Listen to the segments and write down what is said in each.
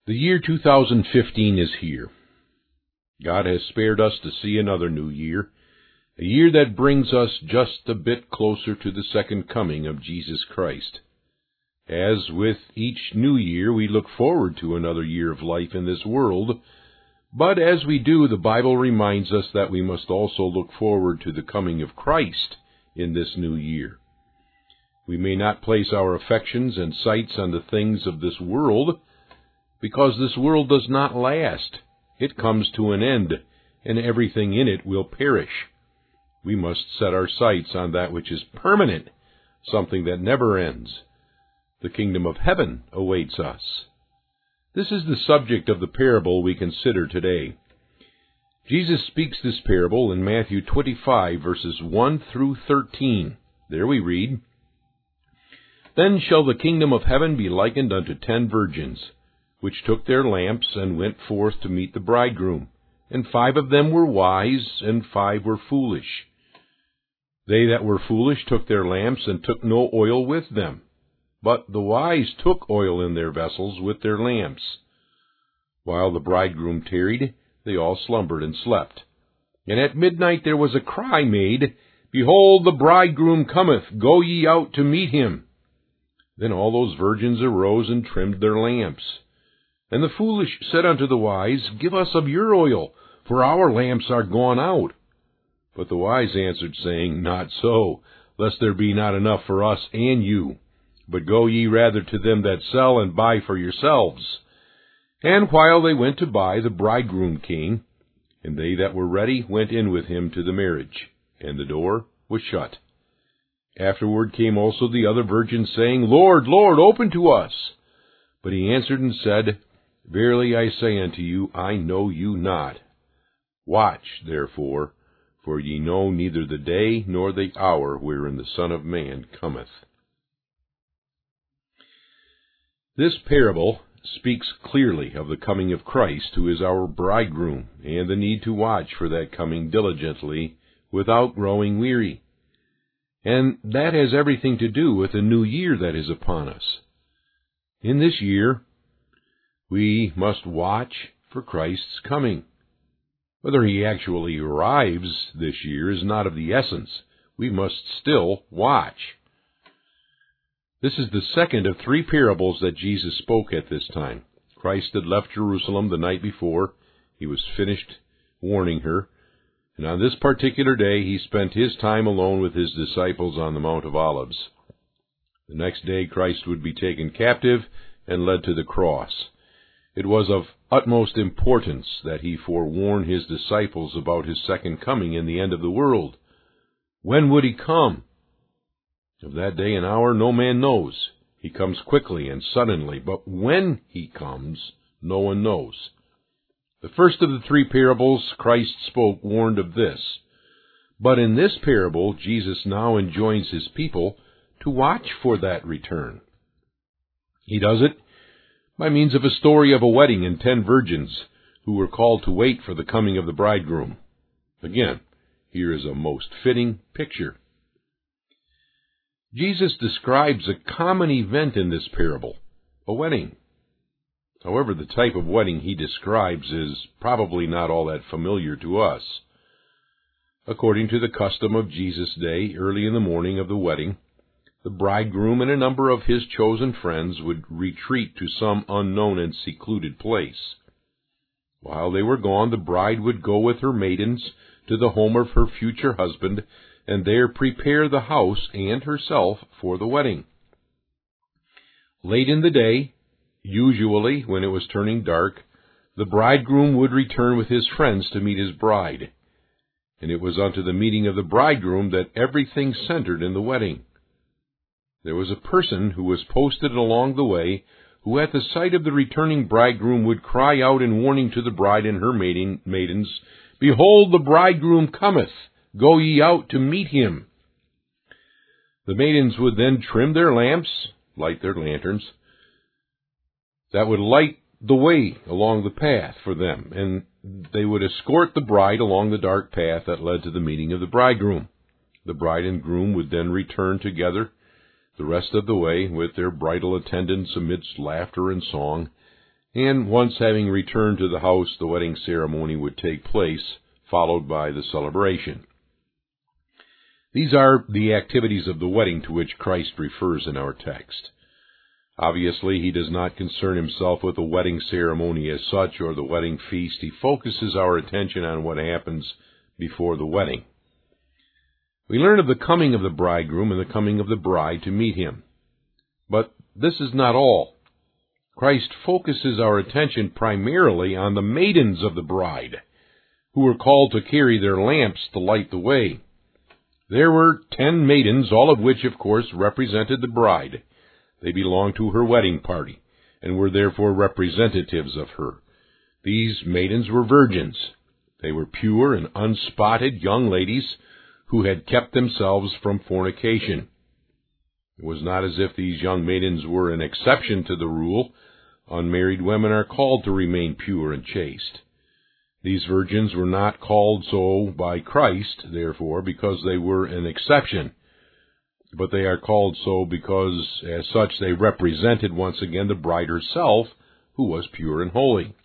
The year 2015 is here. God has spared us to see another new year, a year that brings us just a bit closer to the second coming of Jesus Christ. As with each new year, we look forward to another year of life in this world, but as we do, the Bible reminds us that we must also look forward to the coming of Christ in this new year. We may not place our affections and sights on the things of this world, because this world does not last. It comes to an end, and everything in it will perish. We must set our sights on that which is permanent, something that never ends. The kingdom of heaven awaits us. This is the subject of the parable we consider today. Jesus speaks this parable in Matthew 25, verses 1 through 13. There we read, "Then shall the kingdom of heaven be likened unto 10 virgins, which took their lamps and went forth to meet the bridegroom. And 5 of them were wise, and 5 were foolish. They that were foolish took their lamps, and took no oil with them. But the wise took oil in their vessels with their lamps. While the bridegroom tarried, they all slumbered and slept. And at midnight there was a cry made, Behold, the bridegroom cometh, go ye out to meet him. Then all those virgins arose and trimmed their lamps. And the foolish said unto the wise, Give us of your oil, for our lamps are gone out. But the wise answered, saying, Not so, lest there be not enough for us and you. But go ye rather to them that sell, and buy for yourselves. And while they went to buy, the bridegroom came, and they that were ready went in with him to the marriage, and the door was shut. Afterward came also the other virgins, saying, Lord, Lord, open to us. But he answered and said, Verily I say unto you, I know you not. Watch, therefore, for ye know neither the day nor the hour wherein the Son of Man cometh." This parable speaks clearly of the coming of Christ, who is our bridegroom, and the need to watch for that coming diligently without growing weary. And that has everything to do with the new year that is upon us. In this year, we must watch for Christ's coming. Whether he actually arrives this year is not of the essence. We must still watch. This is the second of 3 parables that Jesus spoke at this time. Christ had left Jerusalem the night before. He was finished warning her. And on this particular day, he spent his time alone with his disciples on the Mount of Olives. The next day, Christ would be taken captive and led to the cross. It was of utmost importance that he forewarn his disciples about his second coming in the end of the world. When would he come? Of that day and hour no man knows. He comes quickly and suddenly, but when he comes, no one knows. The first of the 3 parables Christ spoke warned of this. But in this parable, Jesus now enjoins his people to watch for that return. He does it by means of a story of a wedding and 10 virgins who were called to wait for the coming of the bridegroom. Again, here is a most fitting picture. Jesus describes a common event in this parable, a wedding. However, the type of wedding he describes is probably not all that familiar to us. According to the custom of Jesus' day, early in the morning of the wedding, the bridegroom and a number of his chosen friends would retreat to some unknown and secluded place. While they were gone, the bride would go with her maidens to the home of her future husband, and there prepare the house and herself for the wedding. Late in the day, usually when it was turning dark, the bridegroom would return with his friends to meet his bride. And it was unto the meeting of the bridegroom that everything centered in the wedding. There was a person who was posted along the way, who at the sight of the returning bridegroom would cry out in warning to the bride and her maidens, Behold, the bridegroom cometh, go ye out to meet him. The maidens would then trim their lamps, light their lanterns, that would light the way along the path for them, and they would escort the bride along the dark path that led to the meeting of the bridegroom. The bride and groom would then return together the rest of the way with their bridal attendants amidst laughter and song, And once having returned to the house, the wedding ceremony would take place, followed by the celebration. These are the activities of the wedding to which Christ refers in our text. Obviously, he does not concern himself with the wedding ceremony as such or the wedding feast. He focuses our attention on what happens before the wedding. We learn of the coming of the bridegroom and the coming of the bride to meet him. But this is not all. Christ focuses our attention primarily on the maidens of the bride, who were called to carry their lamps to light the way. There were 10 maidens, all of which, of course, represented the bride. They belonged to her wedding party, and were therefore representatives of her. These maidens were virgins. They were pure and unspotted young ladies who had kept themselves from fornication. It was not as if these young maidens were an exception to the rule. Unmarried women are called to remain pure and chaste. These virgins were not called so by Christ, therefore, because they were an exception, but they are called so because, as such, they represented once again the bride herself, who was pure and holy.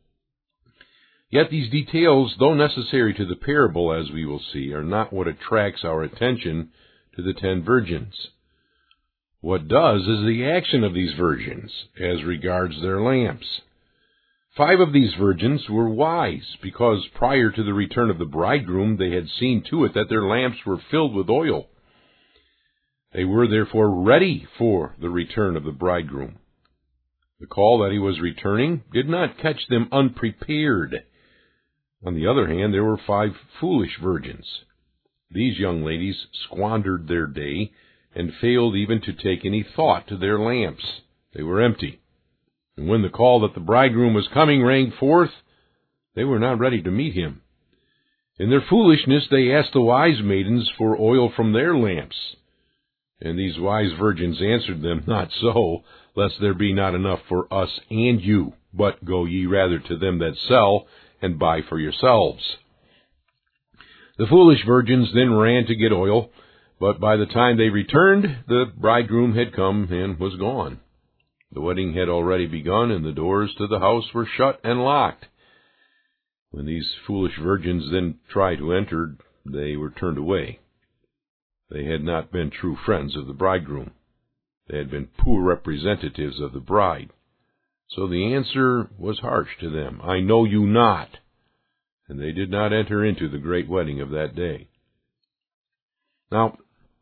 Yet these details, though necessary to the parable, as we will see, are not what attracts our attention to the 10 virgins. What does is the action of these virgins as regards their lamps. 5 of these virgins were wise, because prior to the return of the bridegroom they had seen to it that their lamps were filled with oil. They were therefore ready for the return of the bridegroom. The call that he was returning did not catch them unprepared. On the other hand, there were 5 foolish virgins. These young ladies squandered their day and failed even to take any thought to their lamps. They were empty. And when the call that the bridegroom was coming rang forth, they were not ready to meet him. In their foolishness, they asked the wise maidens for oil from their lamps. And these wise virgins answered them, "Not so, lest there be not enough for us and you, but go ye rather to them that sell, and buy for yourselves." The foolish virgins then ran to get oil, but by the time they returned, the bridegroom had come and was gone. The wedding had already begun, and the doors to the house were shut and locked. When these foolish virgins then tried to enter, they were turned away. They had not been true friends of the bridegroom. They had been poor representatives of the bride. So the answer was harsh to them, "I know you not." And they did not enter into the great wedding of that day. Now,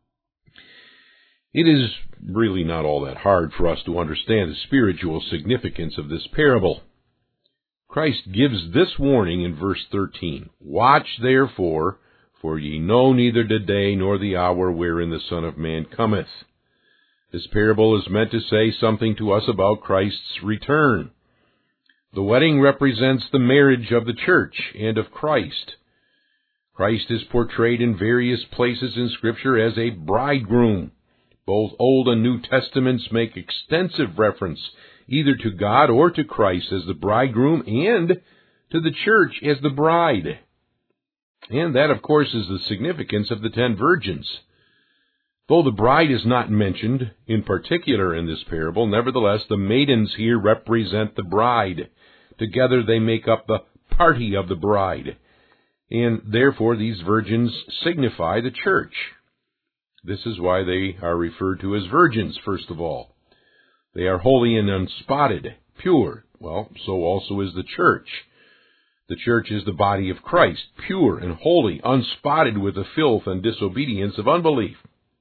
it is really not all that hard for us to understand the spiritual significance of this parable. Christ gives this warning in verse 13, "Watch therefore, for ye know neither the day nor the hour wherein the Son of Man cometh." This parable is meant to say something to us about Christ's return. The wedding represents the marriage of the church and of Christ. Christ is portrayed in various places in Scripture as a bridegroom. Both Old and New Testaments make extensive reference either to God or to Christ as the bridegroom and to the church as the bride. And that, of course, is the significance of the 10 virgins. Though the bride is not mentioned in particular in this parable, nevertheless, the maidens here represent the bride. Together they make up the party of the bride. And therefore these virgins signify the church. This is why they are referred to as virgins, first of all. They are holy and unspotted, pure. Well, so also is the church. The church is the body of Christ, pure and holy, unspotted with the filth and disobedience of unbelief.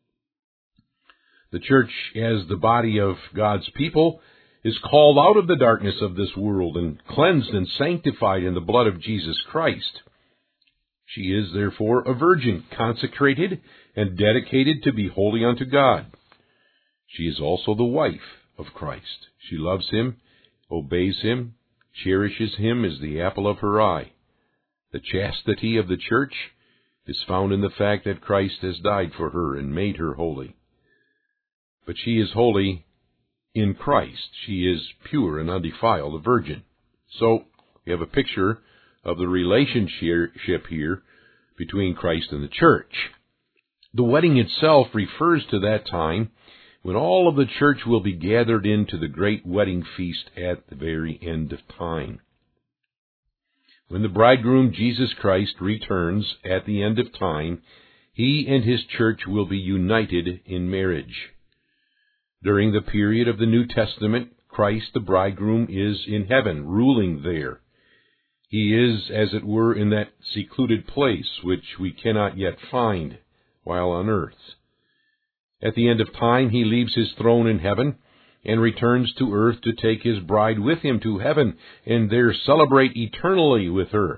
The church, as the body of God's people, is called out of the darkness of this world and cleansed and sanctified in the blood of Jesus Christ. She is, therefore, a virgin, consecrated and dedicated to be holy unto God. She is also the wife of Christ. She loves him, obeys him, cherishes him as the apple of her eye. The chastity of the church is found in the fact that Christ has died for her and made her holy. But she is holy in Christ. She is pure and undefiled, a virgin. So we have a picture of the relationship here between Christ and the church. The wedding itself refers to that time when all of the church will be gathered into the great wedding feast at the very end of time. When the bridegroom, Jesus Christ, returns at the end of time, he and his church will be united in marriage. During the period of the New Testament, Christ, the bridegroom, is in heaven, ruling there. He is, as it were, in that secluded place which we cannot yet find while on earth. At the end of time, he leaves his throne in heaven and returns to earth to take his bride with him to heaven and there celebrate eternally with her.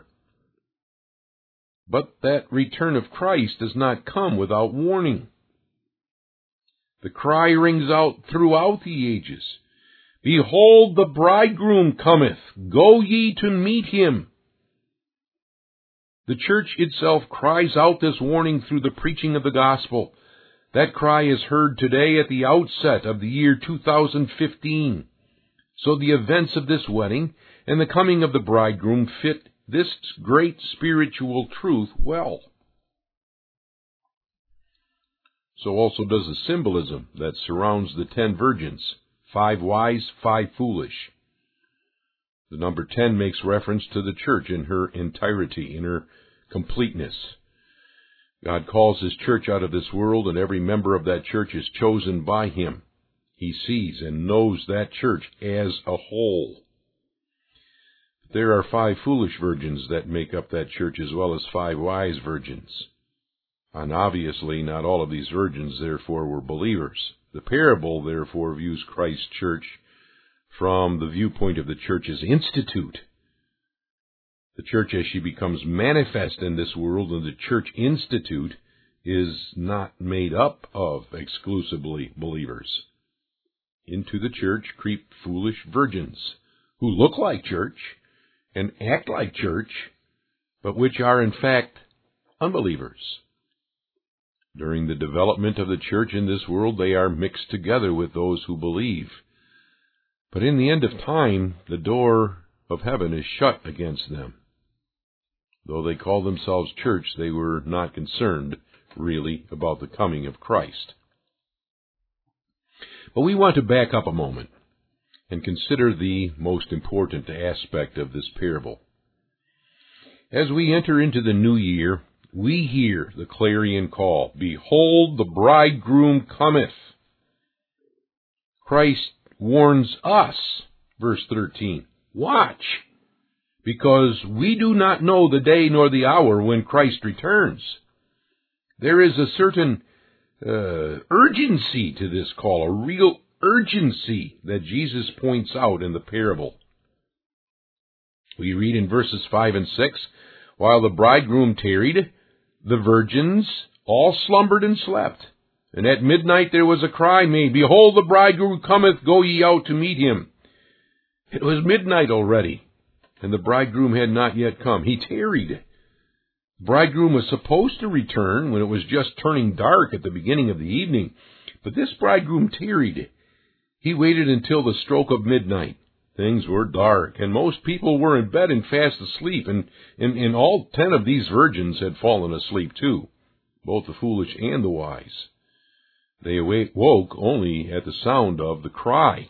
But that return of Christ does not come without warning. The cry rings out throughout the ages, "Behold, the bridegroom cometh, go ye to meet him." The church itself cries out this warning through the preaching of the gospel. That cry is heard today at the outset of the year 2015. So the events of this wedding and the coming of the bridegroom fit this great spiritual truth well. So also does the symbolism that surrounds the 10 virgins, 5 wise, 5 foolish. The number 10 makes reference to the church in her entirety, in her completeness. God calls his church out of this world, and every member of that church is chosen by him. He sees and knows that church as a whole. There are 5 foolish virgins that make up that church, as well as 5 wise virgins. And obviously, not all of these virgins, therefore, were believers. The parable, therefore, views Christ's church from the viewpoint of the church's institute. The church, as she becomes manifest in this world, and the church institute, is not made up of exclusively believers. Into the church creep foolish virgins, who look like church and act like church, but which are in fact unbelievers. During the development of the church in this world, they are mixed together with those who believe. But in the end of time, the door of heaven is shut against them. Though they call themselves church, they were not concerned, really, about the coming of Christ. But we want to back up a moment and consider the most important aspect of this parable. As we enter into the new year, we hear the clarion call, "Behold, the bridegroom cometh." Christ warns us, verse 13, "Watch, because we do not know the day nor the hour when Christ returns." There is a certain urgency to this call, a real urgency that Jesus points out in the parable. We read in verses 5 and 6, "While the bridegroom tarried, the virgins all slumbered and slept. And at midnight there was a cry made, 'Behold, the bridegroom cometh, go ye out to meet him.' It was midnight already, and the bridegroom had not yet come. He tarried. The bridegroom was supposed to return when it was just turning dark at the beginning of the evening, but this bridegroom tarried. He waited until the stroke of midnight. Things were dark, and most people were in bed and fast asleep, and all 10 of these virgins had fallen asleep too, both the foolish and the wise. They woke only at the sound of the cry.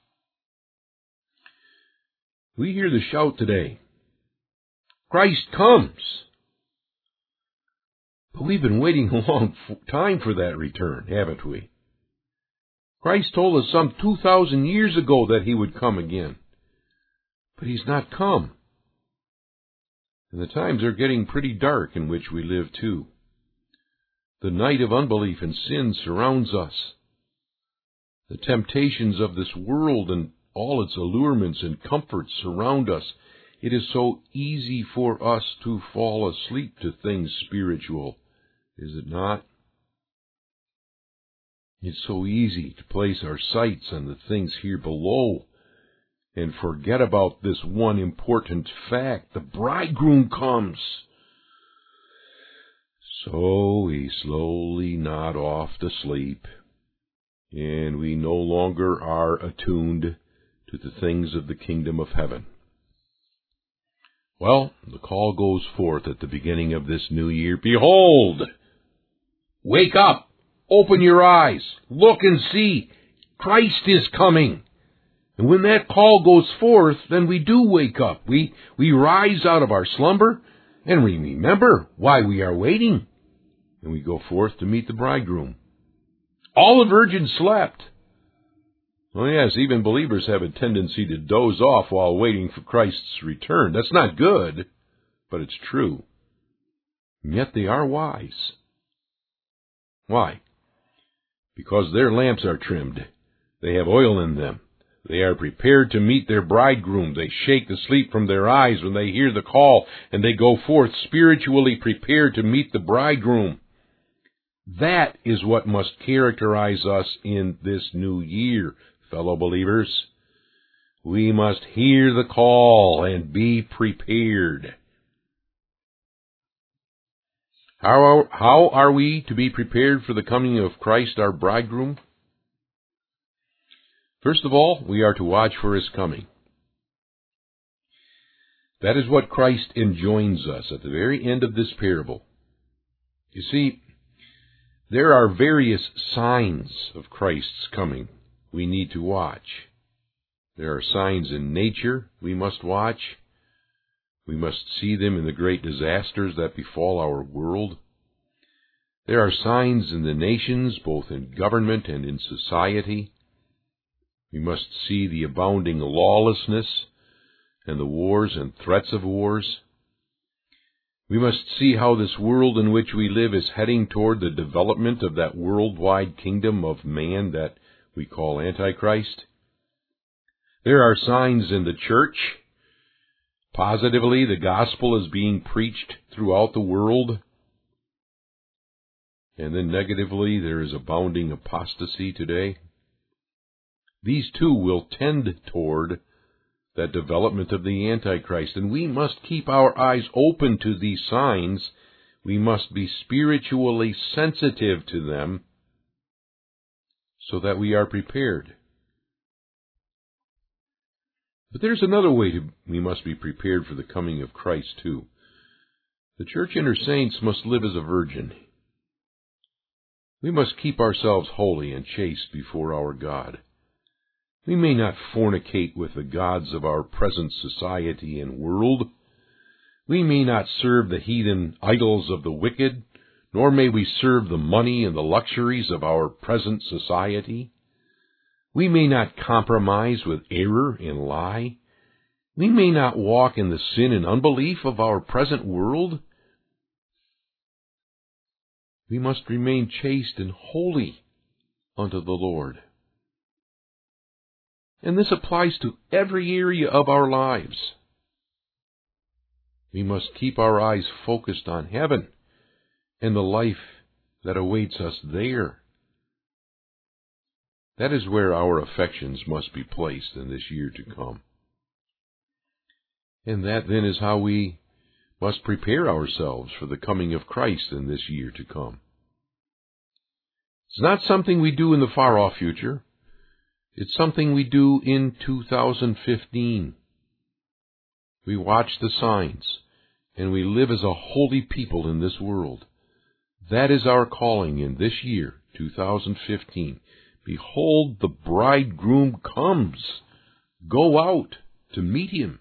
We hear the shout today, "Christ comes!" But we've been waiting a long time for that return, haven't we? Christ told us some 2,000 years ago that he would come again. But he's not come. And the times are getting pretty dark in which we live too. The night of unbelief and sin surrounds us. The temptations of this world and all its allurements and comforts surround us. It is so easy for us to fall asleep to things spiritual, is it not? It's so easy to place our sights on the things here below and forget about this one important fact: the bridegroom comes. So we slowly nod off to sleep, and we no longer are attuned to the things of the kingdom of heaven. Well, the call goes forth at the beginning of this new year, "Behold, wake up, open your eyes. Look and see. Christ is coming. And when that call goes forth, then we do wake up. We rise out of our slumber, and we remember why we are waiting. And we go forth to meet the bridegroom. All the virgins slept. Oh yes, even believers have a tendency to doze off while waiting for Christ's return. That's not good, but it's true. And yet they are wise. Why? Because their lamps are trimmed. They have oil in them. They are prepared to meet their bridegroom. They shake the sleep from their eyes when they hear the call, and they go forth spiritually prepared to meet the bridegroom. That is what must characterize us in this new year, fellow believers. We must hear the call and be prepared. How are we to be prepared for the coming of Christ, our bridegroom? First of all, we are to watch for his coming. That is what Christ enjoins us at the very end of this parable. You see, there are various signs of Christ's coming we need to watch. There are signs in nature we must watch. We must see them in the great disasters that befall our world. There are signs in the nations, both in government and in society. We must see the abounding lawlessness and the wars and threats of wars. We must see how this world in which we live is heading toward the development of that worldwide kingdom of man that we call Antichrist. There are signs in the church. Positively, the gospel is being preached throughout the world. And then negatively, there is abounding apostasy today. These two will tend toward that development of the Antichrist, and we must keep our eyes open to these signs. We must be spiritually sensitive to them so that we are prepared. But there's another way we must be prepared for the coming of Christ too. The church and her saints must live as a virgin. We must keep ourselves holy and chaste before our God. We may not fornicate with the gods of our present society and world. We may not serve the heathen idols of the wicked, nor may we serve the money and the luxuries of our present society. We may not compromise with error and lie. We may not walk in the sin and unbelief of our present world. We must remain chaste and holy unto the Lord. And this applies to every area of our lives. We must keep our eyes focused on heaven and the life that awaits us there. That is where our affections must be placed in this year to come. And that then is how we must prepare ourselves for the coming of Christ in this year to come. It's not something we do in the far-off future. It's something we do in 2015. We watch the signs, and we live as a holy people in this world. That is our calling in this year, 2015. Behold, the bridegroom comes. Go out to meet him.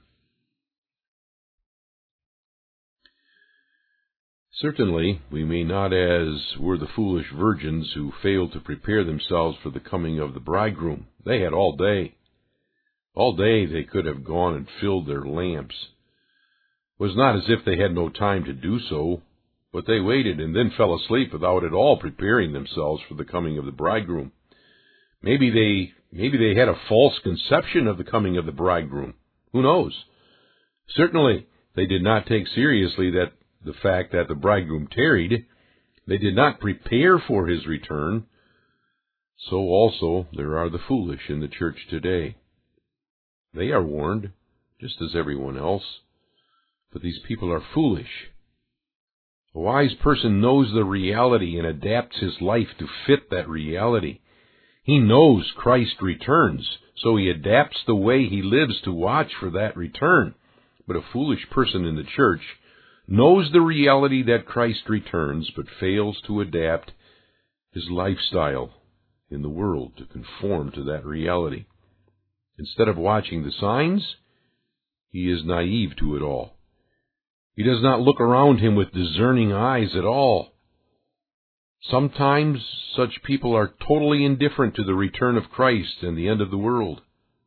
Certainly, we may not as were the foolish virgins who failed to prepare themselves for the coming of the bridegroom. They had all day. All day they could have gone and filled their lamps. It was not as if they had no time to do so, but they waited and then fell asleep without at all preparing themselves for the coming of the bridegroom. Maybe they had a false conception of the coming of the bridegroom. Who knows? Certainly, they did not take seriously the fact that the bridegroom tarried. They did not prepare for his return. So also there are the foolish in the church today. They are warned, just as everyone else, but these people are foolish. A wise person knows the reality and adapts his life to fit that reality. He knows Christ returns, so he adapts the way he lives to watch for that return. But a foolish person in the church knows the reality that Christ returns, but fails to adapt his lifestyle in the world to conform to that reality. Instead of watching the signs, he is naive to it all. He does not look around him with discerning eyes at all. Sometimes such people are totally indifferent to the return of Christ and the end of the world.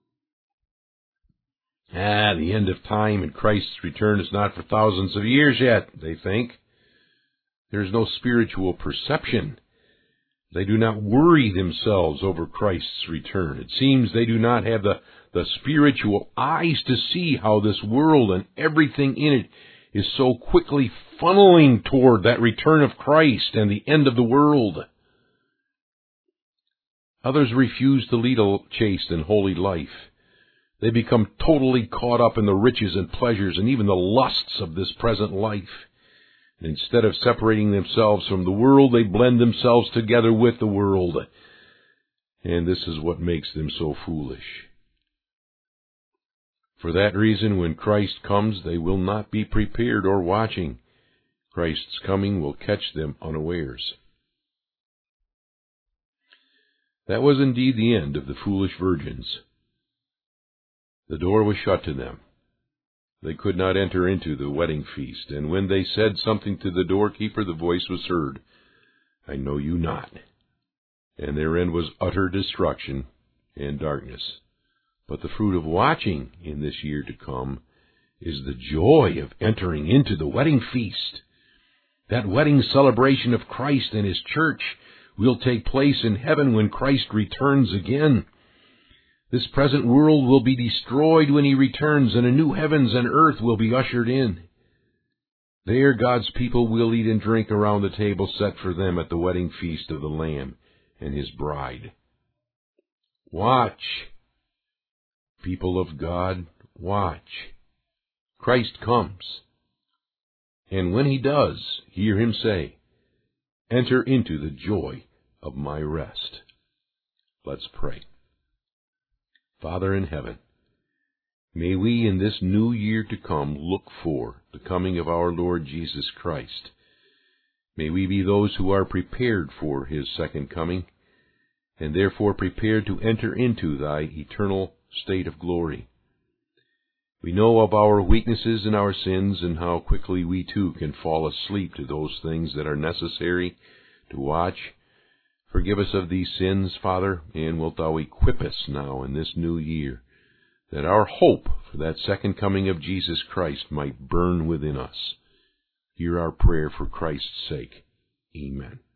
The end of time and Christ's return is not for thousands of years yet, they think. There is no spiritual perception. They do not worry themselves over Christ's return. It seems they do not have the spiritual eyes to see how this world and everything in it is so quickly funneling toward that return of Christ and the end of the world. Others refuse to lead a chaste and holy life. They become totally caught up in the riches and pleasures and even the lusts of this present life. Instead of separating themselves from the world, they blend themselves together with the world. And this is what makes them so foolish. For that reason, when Christ comes, they will not be prepared or watching. Christ's coming will catch them unawares. That was indeed the end of the foolish virgins. The door was shut to them. They could not enter into the wedding feast, and when they said something to the doorkeeper, the voice was heard, "I know you not." And their end was utter destruction and darkness. But the fruit of watching in this year to come is the joy of entering into the wedding feast. That wedding celebration of Christ and His church will take place in heaven when Christ returns again. This present world will be destroyed when He returns, and a new heavens and earth will be ushered in. There God's people will eat and drink around the table set for them at the wedding feast of the Lamb and His bride. Watch, people of God, watch. Christ comes, and when He does, hear Him say, "Enter into the joy of my rest." Let's pray. Father in heaven, may we in this new year to come look for the coming of our Lord Jesus Christ. May we be those who are prepared for His second coming, and therefore prepared to enter into Thy eternal state of glory. We know of our weaknesses and our sins, and how quickly we too can fall asleep to those things that are necessary to watch. Forgive us of these sins, Father, and wilt Thou equip us now in this new year, that our hope for that second coming of Jesus Christ might burn within us. Hear our prayer for Christ's sake. Amen.